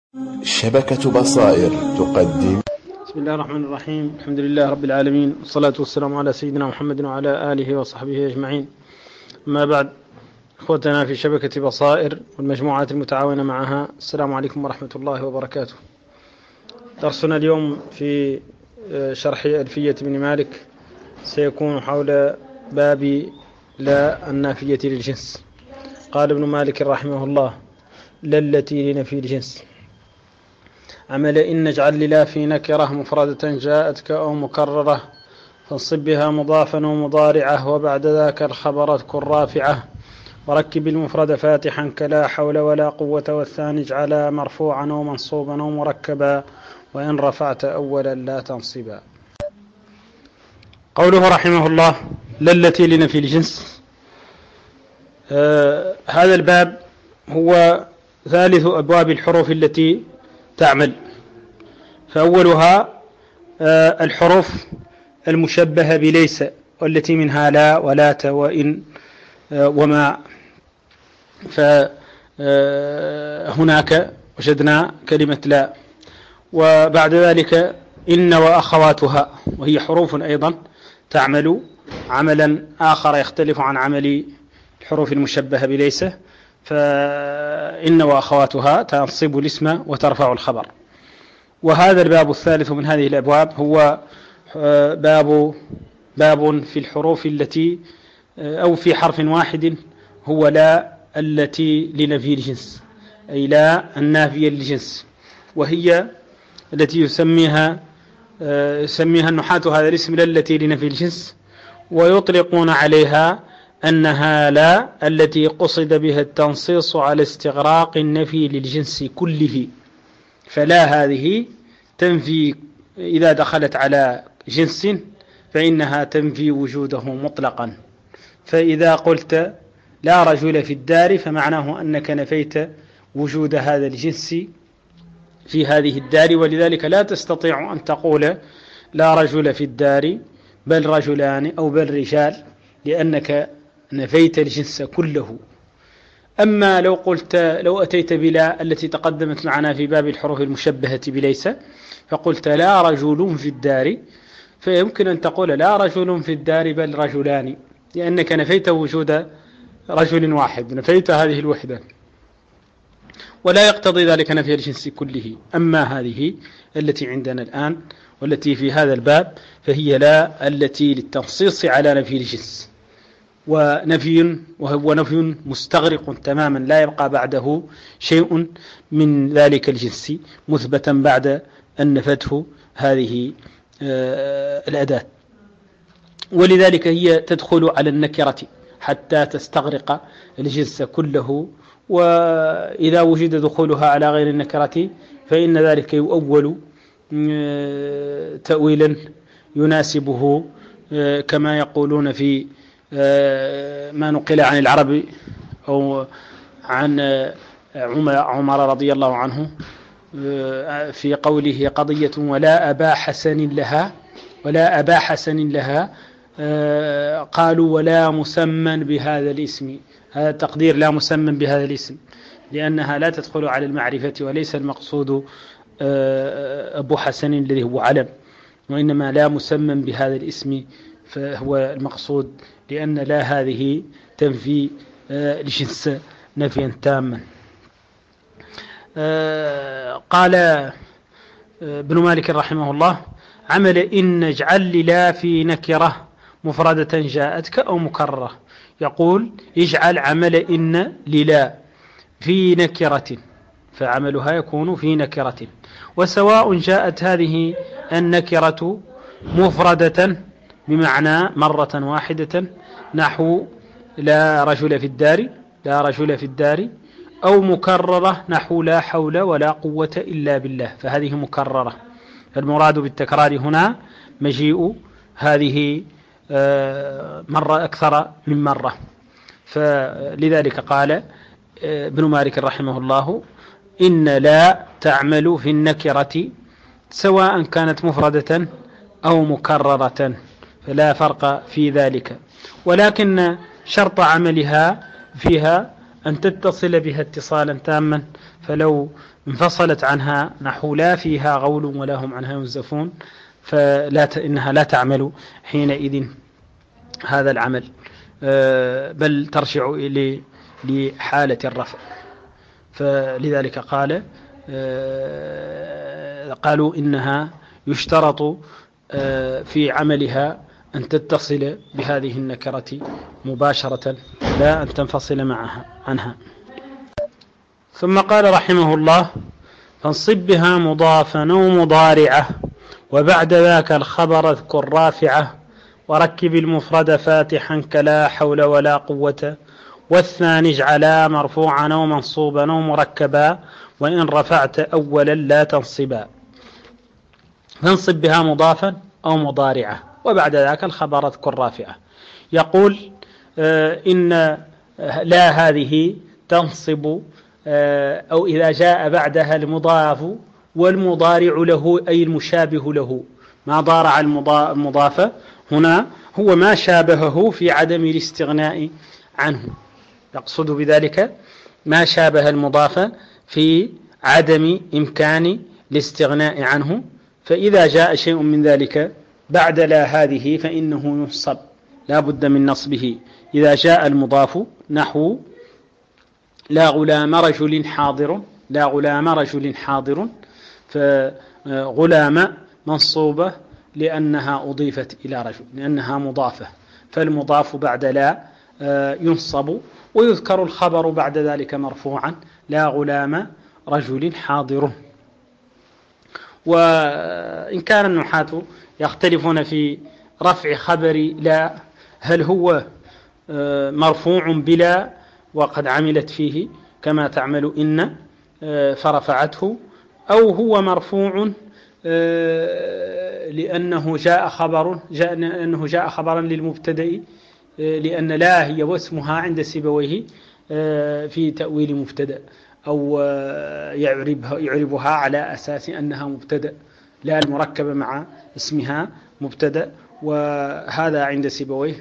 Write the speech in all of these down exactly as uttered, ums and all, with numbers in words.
شبكة بصائر تقدم. بسم الله الرحمن الرحيم. الحمد لله رب العالمين، والصلاة والسلام على سيدنا محمد وعلى آله وصحبه أجمعين. ما بعد، أخوتنا في شبكة بصائر والمجموعات المتعاونة معها، السلام عليكم ورحمة الله وبركاته. درسنا اليوم في شرح ألفية ابن مالك سيكون حول باب لا النافية للجنس. قال ابن مالك رحمه الله: لا التي لنفي الجنس. عمل إن نجعل للا في نكرة مفردة جاءتك أو مكررة، فانصب بها مضافا ومضارعه، وبعد ذاك الخبر اذكر رافعه، وركب المفرد فاتحا كلا حول ولا قوة، والثاني اجعلا مرفوعا ومنصوبا ومركبا، وإن رفعت أولا لا تنصبا. قوله رحمه الله: لا التي لنفي الجنس. آه هذا الباب هو ثالث أبواب الحروف التي تعمل، فأولها آه الحروف المشبهة بليس، والتي منها لا ولات وإن آه وما. فهناك وجدنا كلمة لا، وبعد ذلك إن وأخواتها، وهي حروف أيضا تعمل عملا آخر يختلف عن عمل الحروف المشبهة بليس، فإن وأخواتها تنصب الاسم وترفع الخبر. وهذا الباب الثالث من هذه الأبواب هو باب باب في الحروف التي أو في حرف واحد، هو لا التي لنفي الجنس، أي لا النافية للجنس، وهي التي يسميها يسميها النحاة هذا الاسم لا التي لنفي الجنس، ويطلقون عليها أنها لا التي قصد بها التنصيص على استغراق النفي للجنس كله. فلا هذه تنفي إذا دخلت على جنس فإنها تنفي وجوده مطلقا. فإذا قلت لا رجل في الدار فمعناه أنك نفيت وجود هذا الجنس في هذه الدار، ولذلك لا تستطيع أن تقول لا رجل في الدار بل رجلان أو بل رجال، لأنك نفيت الجنس كله. أما لو قلت لو أتيت بلا التي تقدمت معنا في باب الحروف المشبهة بليس، فقلت لا رجل في الدار، فيمكن أن تقول لا رجل في الدار بل رجلان، لأنك نفيت وجود رجل واحد، نفيت هذه الوحدة، ولا يقتضي ذلك نفي الجنس كله. أما هذه التي عندنا الآن والتي في هذا الباب فهي لا التي للتنصيص على نفي الجنس، ونفي وهو نفي مستغرق تماما، لا يبقى بعده شيء من ذلك الجنس مثبتا بعد أن نفته هذه الأداة. ولذلك هي تدخل على النكرة حتى تستغرق الجنس كله، وإذا وجد دخولها على غير النكرة فإن ذلك يؤول تأويلا يناسبه، كما يقولون في ما نقل عن العرب أو عن عمر رضي الله عنه في قوله قضية ولا أبا حسن لها ولا أبا حسن لها قالوا ولا مسمى بهذا الاسم. هذا تقدير لا مسمى بهذا الاسم، لأنها لا تدخل على المعرفة، وليس المقصود أبو حسن الذي هو علم، وإنما لا مسمى بهذا الاسم فهو المقصود، لأن لا هذه تنفي الجنس نفيا تاما. قال ابن مالك رحمه الله: عمل إن اجعل لا في نكرة مفردة جاءتك أو مكررة. يقول يجعل عمل إن للا في نكرة، فعملها يكون في نكرة، وسواء جاءت هذه النكرة مفردة بمعنى مرة واحدة نحو لا رجل في الدار لا رجل في الدار، أو مكررة نحو لا حول ولا قوة إلا بالله، فهذه مكررة. المراد بالتكرار هنا مجيء هذه مرة أكثر من مرة. فلذلك قال ابن مالك رحمه الله: إن لا تعمل في النكرة سواء كانت مفردة أو مكررة، فلا فرق في ذلك، ولكن شرط عملها فيها أن تتصل بها اتصالا تاما، فلو انفصلت عنها نحو لا فيها غول ولا هم عنها ينزفون فلا ت... إنها لا تعمل حينئذ هذا العمل، بل ترجع إلى لحالة الرفع. فلذلك قال قالوا إنها يشترط في عملها أن تتصل بهذه النكرة مباشرة لا أن تنفصل معها عنها. ثم قال رحمه الله: فانصب بها مضافا أو مضارعة، وبعد ذاك الخبر اذكر رافعة، وركب المفرد فاتحا كلا حول ولا قوة، والثاني اجعلا مرفوعا أو منصوبا أو مركبا، وإن رفعت أولا لا تنصبا. فانصب بها مضافا أو مضارعة، وبعد ذاك الخبر اذكر رافعة. يقول آه إن لا هذه تنصب آه أو إذا جاء بعدها المضاف والمضارع له أي المشابه له. ما ضارع المضاف هنا هو ما شابهه في عدم الاستغناء عنه، يقصد بذلك ما شابه المضاف في عدم إمكان الاستغناء عنه. فإذا جاء شيء من ذلك بعد لا هذه فإنه ينصب، لا بد من نصبه. إذا جاء المضاف نحو لا غلام رجل حاضر، لا غلام رجل حاضر، فغلام منصوبة لأنها أضيفت إلى رجل، لأنها مضافة، فالمضاف بعد لا ينصب، ويذكر الخبر بعد ذلك مرفوعا: لا غلام رجل حاضر. وإن كان النحاة يختلفون في رفع خبر لا، هل هو مرفوع بلا وقد عملت فيه كما تعمل إن فرفعته، أو هو مرفوع لأنه جاء خبر جاء لأنه جاء خبرا للمبتدأ، لأن لا هي واسمها عند سيبويه في تأويل مبتدأ، أو يعربها يعربها على أساس أنها مبتدأ، لا المركبة مع اسمها مبتدأ. وهذا عند سيبويه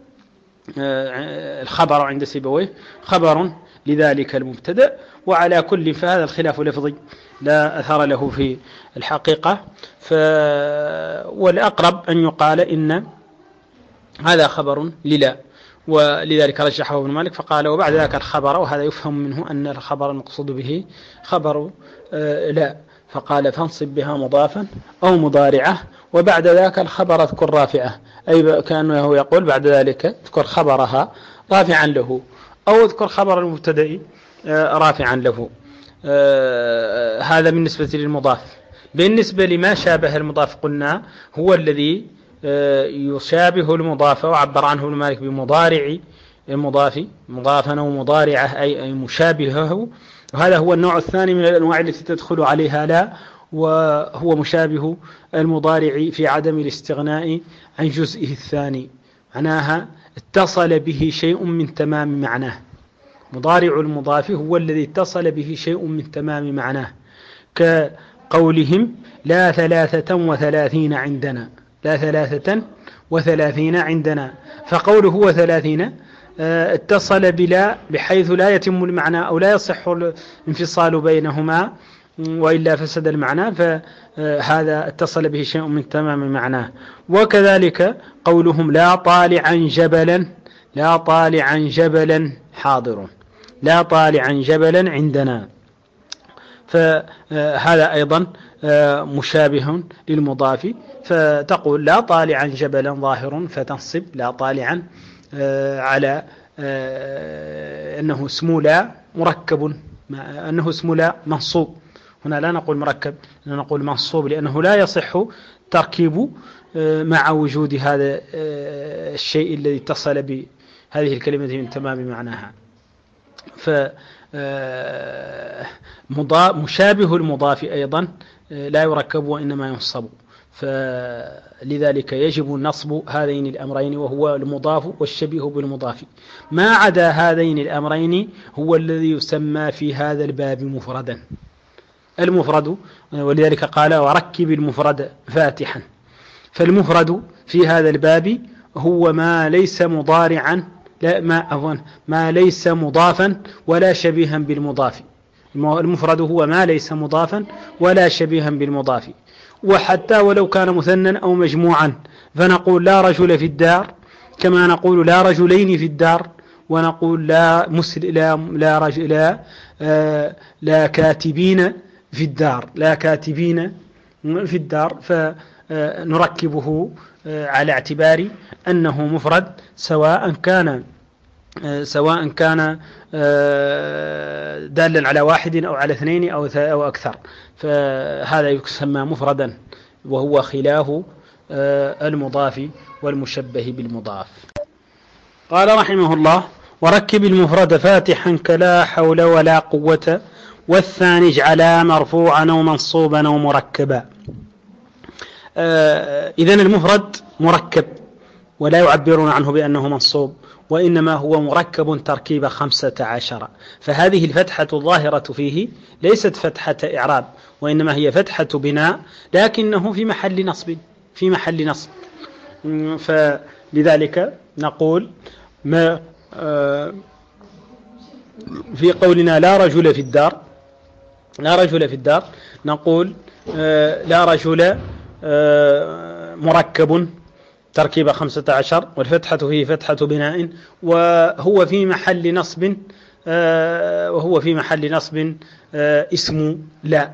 الخبر عند سيبويه خبر لذلك المبتدأ. وعلى كل فهذا الخلاف لفظي لا أثر له في الحقيقة. ف والأقرب أن يقال إن هذا خبر للا، ولذلك رجحه ابن مالك فقال: وبعد ذاك الخبر، وهذا يفهم منه أن الخبر المقصود به خبر لا، فقال: فانصب بها مضافا أو مضارعة، وبعد ذاك الخبر اذكر رافعة، أي كأنه يقول بعد ذلك اذكر خبرها رافعا له، أو اذكر خبر المبتدأ رافعا له. هذا بالنسبة للمضاف. بالنسبة لما شابه المضاف قلنا هو الذي يشابه المضاف، وعبر عنه ابن مالك بمضارع المضاف، مضافا أو مضارعة أي مشابهه. وهذا هو النوع الثاني من الأنواع التي تدخل عليها لا، وهو مشابه المضارع في عدم الاستغناء عن جزئه الثاني، معناها اتصل به شيء من تمام معناه. مضارع المضاف هو الذي اتصل به شيء من تمام معناه، كقولهم: لا ثلاثة وثلاثين عندنا، لا ثلاثة وثلاثين عندنا. فقوله هو ثلاثين اتصل بلا بحيث لا يتم المعنى أو لا يصح الانفصال بينهما، وإلا فسد المعنى، فهذا اتصل به شيء من تمام معناه. وكذلك قولهم: لا طالعا جبلا، لا طالعا جبلا حاضر، لا طالعا جبلا عندنا، فهذا أيضا مشابه للمضاف. فتقول: لا طالعا جبلا ظاهر، فتنصب لا طالعا على أنه اسم لا مركب، أنه اسم لا منصوب. هنا لا نقول مركب، نقول منصوب، لأنه لا يصح تركيب مع وجود هذا الشيء الذي اتصل بهذه الكلمة من تمام معناها. فمشابه المضاف أيضا لا يركب وإنما ينصب، فلذلك يجب نصب هذين الأمرين، وهو المضاف والشبيه بالمضاف. ما عدا هذين الأمرين هو الذي يسمى في هذا الباب مفردا، المفرد، ولذلك قال: وركب المفرد فاتحا. فالمفرد في هذا الباب هو ما ليس مضارعا، لا ما, ما ليس مضافا ولا شبيها بالمضاف. المفرد هو ما ليس مضافا ولا شبيها بالمضاف. وحتى ولو كان مثنى أو مجموعا فنقول لا رجل في الدار، كما نقول لا رجلين في الدار، ونقول لا مسل لا لا رجل لا, آه لا كاتبين في الدار، لا كاتبين في الدار، فنركبه آه على اعتبار أنه مفرد، سواء كان آه سواء كان آه دالا على واحد أو على اثنين أو أو أكثر، فهذا يسمى مفردا، وهو خلاف آه المضاف والمشبه بالمضاف. قال رحمه الله: وركب المفرد فاتحا كلا حول ولا قوة، والثاني اجعلا مرفوعا أو منصوبا أو مركبا. آه إذن المفرد مركب، ولا يعبرون عنه بأنه منصوب، وإنما هو مركب تركيب خمسة عشر. فهذه الفتحة الظاهرة فيه ليست فتحة إعراب، وإنما هي فتحة بناء، لكنه في محل نصب في محل نصب فلذلك نقول ما في قولنا لا رجل في الدار، لا رجل في الدار، نقول لا رجل مركب تركيب خمسة عشر، والفتحة فيه فتحة بناء، وهو في محل نصب وهو في محل نصب اسم لا.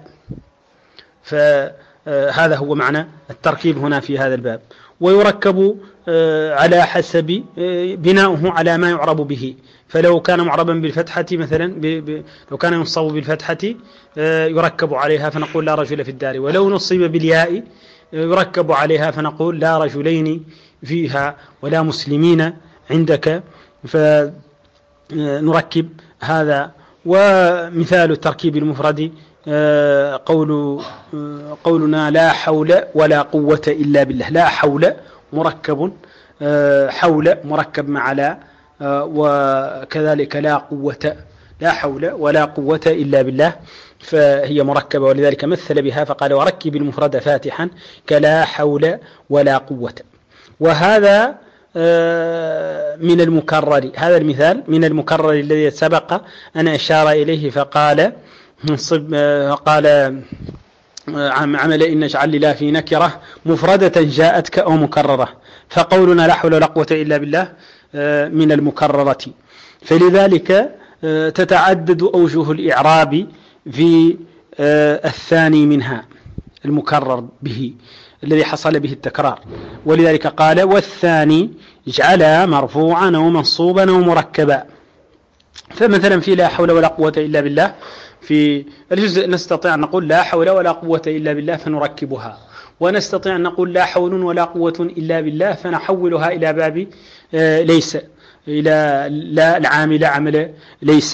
فهذا هو معنى التركيب هنا في هذا الباب. ويركب على حسب بناؤه على ما يعرب به، فلو كان معربا بالفتحة مثلا ب... ب... لو كان ينصب بالفتحة يركب عليها فنقول لا رجل في الدار، ولو نصب بالياء يركب عليها فنقول لا رجلين فيها ولا مسلمين عندك، فنركب هذا. ومثال التركيب المفرد قول قولنا لا حول ولا قوة إلا بالله. لا حول مركب، حول مركب مع لا، وكذلك لا قوة، لا حول ولا قوة إلا بالله، فهي مركبة، ولذلك مثل بها فقال: وركب المفرد فاتحا كلا حول ولا قوة. وهذا من المكرر، هذا المثال من المكرر الذي سبق أن أشار إليه، فقال قال عمل إن اجعل لله في نكرة مفردة جاءتك أو مكررة، فقولنا لا حول ولا قوة إلا بالله من المكررة. فلذلك تتعدد أوجه الإعراب في الثاني منها، المكرر به الذي حصل به التكرار. ولذلك قال: والثاني اجعلا مرفوعا أو منصوبا أو مركبا. فمثلا في لا حول ولا قوة إلا بالله في الجزء نستطيع أن نقول لا حول ولا قوة إلا بالله فنركبها، ونستطيع أن نقول لا حول ولا قوة إلا بالله فنحولها إلى باب ليس، إلى لا العامل عمل ليس.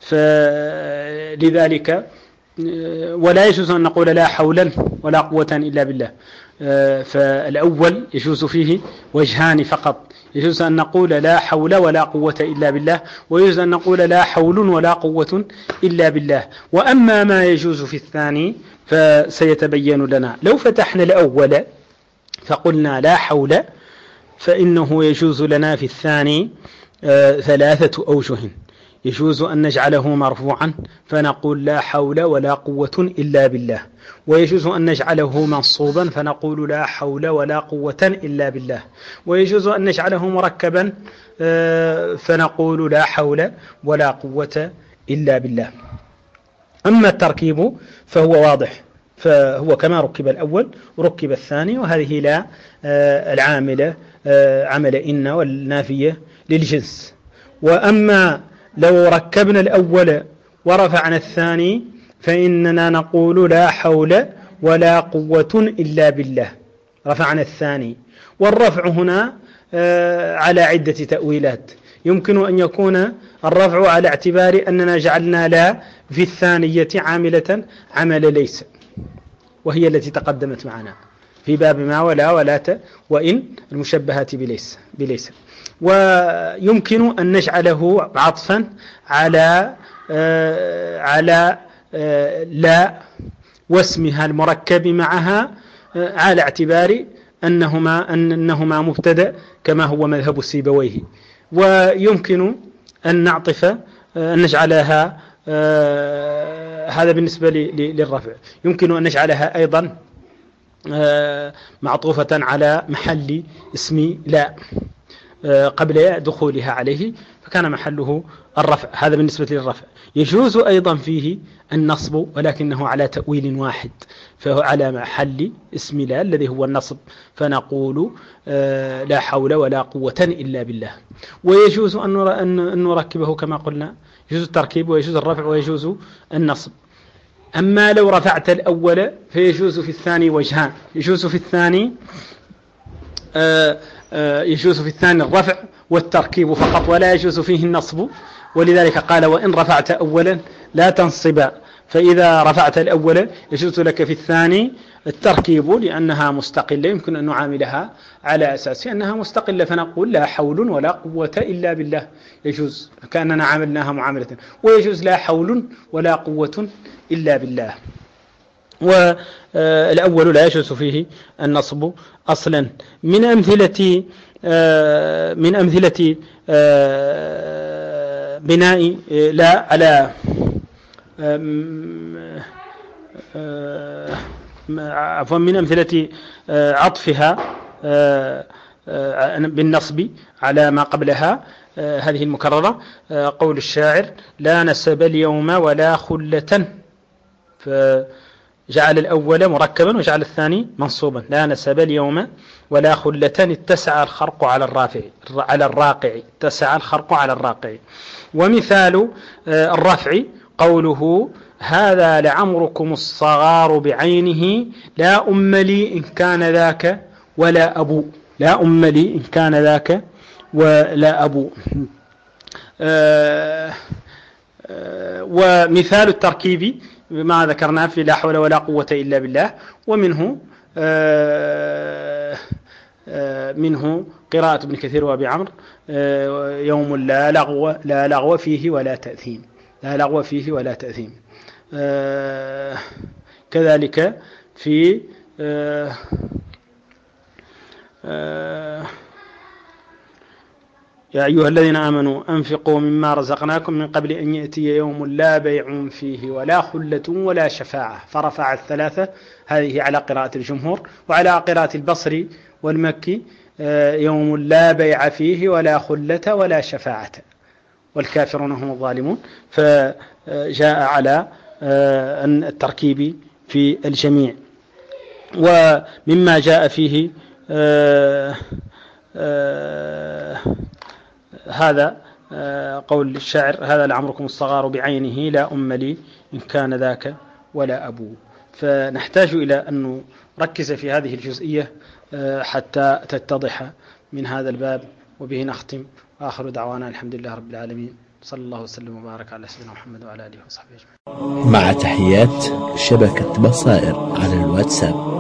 فلذلك ولا يجوز أن نقول لا حول ولا قوة إلا بالله. فالأول يجوز فيه وجهان فقط، يجوز أن نقول لا حول ولا قوة إلا بالله، ويجوز أن نقول لا حول ولا قوة إلا بالله. وأما ما يجوز في الثاني فسيتبين لنا. لو فتحنا الأول فقلنا لا حول، فإنه يجوز لنا في الثاني ثلاثة أوجه. يجوز أن نجعله مرفوعا فنقول لا حول ولا قوة إلا بالله، ويجوز أن نجعله منصوبا فنقول لا حول ولا قوة إلا بالله، ويجوز أن نجعله مركبا فنقول لا حول ولا قوة إلا بالله. أما التركيب فهو واضح، فهو كما ركب الأول ركب الثاني، وهذه لا العاملة عمل إن والنافية للجنس. وأما لو ركبنا الأول ورفعنا الثاني فإننا نقول لا حول ولا قوة إلا بالله، رفعنا الثاني. والرفع هنا على عدة تأويلات، يمكن أن يكون الرفع على اعتبار أننا جعلنا لا في الثانية عاملة عمل ليس، وهي التي تقدمت معنا في باب ما ولا ولا وإن المشبهات بليس بليس. ويمكن أن نجعله عطفا على آه على آه لا واسمها المركب معها آه على اعتبار أنهما أنهما مبتدأ كما هو مذهب السيبويه، ويمكن أن نعطف أن نجعلها هذا بالنسبة للرفع، يمكن أن نجعلها أيضا معطوفة على محل اسم لا قبل دخولها عليه، فكان محله الرفع. هذا بالنسبة للرفع. يجوز أيضا فيه النصب ولكنه على تأويل واحد، فهو على محل اسم لا الذي هو النصب، فنقول لا حول ولا قوة إلا بالله. ويجوز أن نركبه كما قلنا، يجوز التركيب ويجوز الرفع ويجوز النصب. أما لو رفعت الأول فيجوز في الثاني وجهان، يجوز في الثاني يجوز في الثاني الرفع والتركيب فقط، ولا يجوز فيه النصب. ولذلك قال وإن رفعت أولا لا تنصب، فإذا رفعت الأول يجوز لك في الثاني التركيب لأنها مستقلة، يمكن أن نعاملها على أساس أنها مستقلة، فنقول لا حول ولا قوة إلا بالله، يجوز كأننا عاملناها معاملة. ويجوز لا حول ولا قوة إلا بالله. والأول لا يجوز فيه النصب أصلا. من أمثلة من أمثلة بناء لا على عفوا من أمثلة عطفها بالنصب على ما قبلها هذه المكررة قول الشاعر لا نسب اليوم ولا خلة، فجعل الأول مركبا وجعل الثاني منصوبا. لا نسب اليوم ولا خلة اتسع الخرق على الرافع على الراقع اتسع الخرق على الراقع. ومثال الرفع قوله هذا لعمركم الصغار بعينه لا أم لي إن كان ذاك ولا أبو، لا أم لي إن كان ذاك ولا أبو. آه آه ومثال التركيب ما ذكرنا في لا حول ولا قوة إلا بالله. ومنه آه آه منه قراءة ابن كثير وابي عمرو آه يوم لا لغو لا لغو فيه ولا تأثيم، لا لغو فيه ولا تأثيم. آه كذلك في آه آه يا أيها الذين آمنوا أنفقوا مما رزقناكم من قبل أن يأتي يوم لا بيع فيه ولا خلة ولا شفاعة، فرفع الثلاثة. هذه على قراءة الجمهور. وعلى قراءة البصري والمكي يوم لا بيع فيه ولا خلة ولا شفاعة والكافرون هم الظالمون، فجاء على التركيب في الجميع. ومما جاء فيه آآ آآ هذا قول الشاعر هذا لعمركم الصغار بعينه لا أم لي إن كان ذاك ولا أبو. فنحتاج إلى أن نركز في هذه الجزئية حتى تتضح من هذا الباب. وبه نختم، وآخر دعوانا الحمد لله رب العالمين، صلى الله وسلم وبارك على سيدنا محمد وعلى آله وصحبه أجمعين. مع تحيات شبكة بصائر على الواتساب.